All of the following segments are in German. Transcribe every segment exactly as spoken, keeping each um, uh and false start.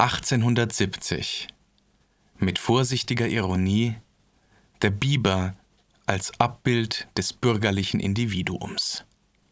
achtzehnhundertsiebzig. Mit vorsichtiger Ironie: der Biber als Abbild des bürgerlichen Individuums.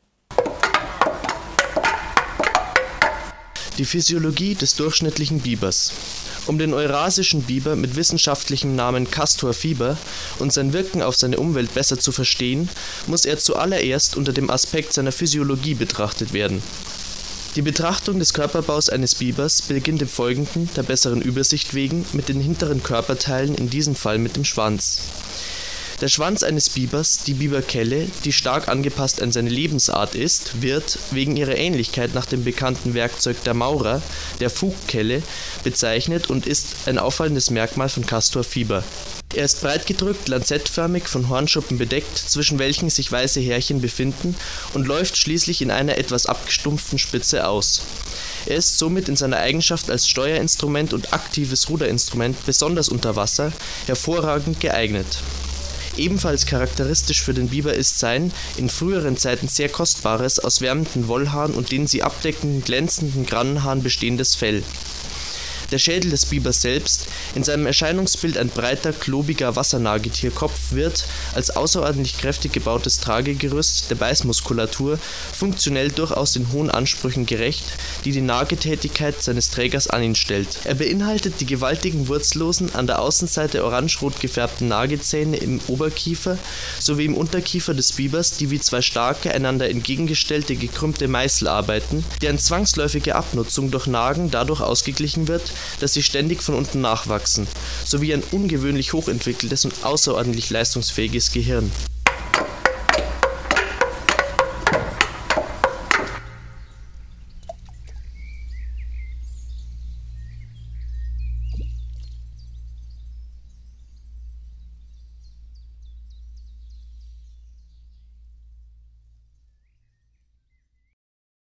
Die Physiologie des durchschnittlichen Bibers. Um den eurasischen Biber mit wissenschaftlichem Namen Castor fiber und sein Wirken auf seine Umwelt besser zu verstehen, muss er zuallererst unter dem Aspekt seiner Physiologie betrachtet werden. Die Betrachtung des Körperbaus eines Bibers beginnt im Folgenden, der besseren Übersicht wegen, mit den hinteren Körperteilen, in diesem Fall mit dem Schwanz. Der Schwanz eines Bibers, die Biberkelle, die stark angepasst an seine Lebensart ist, wird, wegen ihrer Ähnlichkeit nach dem bekannten Werkzeug der Maurer, der Fugkelle, bezeichnet und ist ein auffallendes Merkmal von Castor fiber. Er ist breit gedrückt, lanzettförmig, von Hornschuppen bedeckt, zwischen welchen sich weiße Härchen befinden, und läuft schließlich in einer etwas abgestumpften Spitze aus. Er ist somit in seiner Eigenschaft als Steuerinstrument und aktives Ruderinstrument, besonders unter Wasser, hervorragend geeignet. Ebenfalls charakteristisch für den Biber ist sein, in früheren Zeiten sehr kostbares, aus wärmenden Wollhaaren und den sie abdeckenden glänzenden Grannenhaaren bestehendes Fell. Der Schädel des Bibers selbst, in seinem Erscheinungsbild ein breiter, klobiger Wassernagetierkopf, wird, als außerordentlich kräftig gebautes Tragegerüst der Beißmuskulatur, funktionell durchaus den hohen Ansprüchen gerecht, die die Nagetätigkeit seines Trägers an ihn stellt. Er beinhaltet die gewaltigen wurzellosen, an der Außenseite orangerot gefärbten Nagezähne im Oberkiefer sowie im Unterkiefer des Bibers, die wie zwei starke, einander entgegengestellte, gekrümmte Meißel arbeiten, deren zwangsläufige Abnutzung durch Nagen dadurch ausgeglichen wird, dass sie ständig von unten nachwachsen, sowie ein ungewöhnlich hochentwickeltes und außerordentlich leistungsfähiges Gehirn.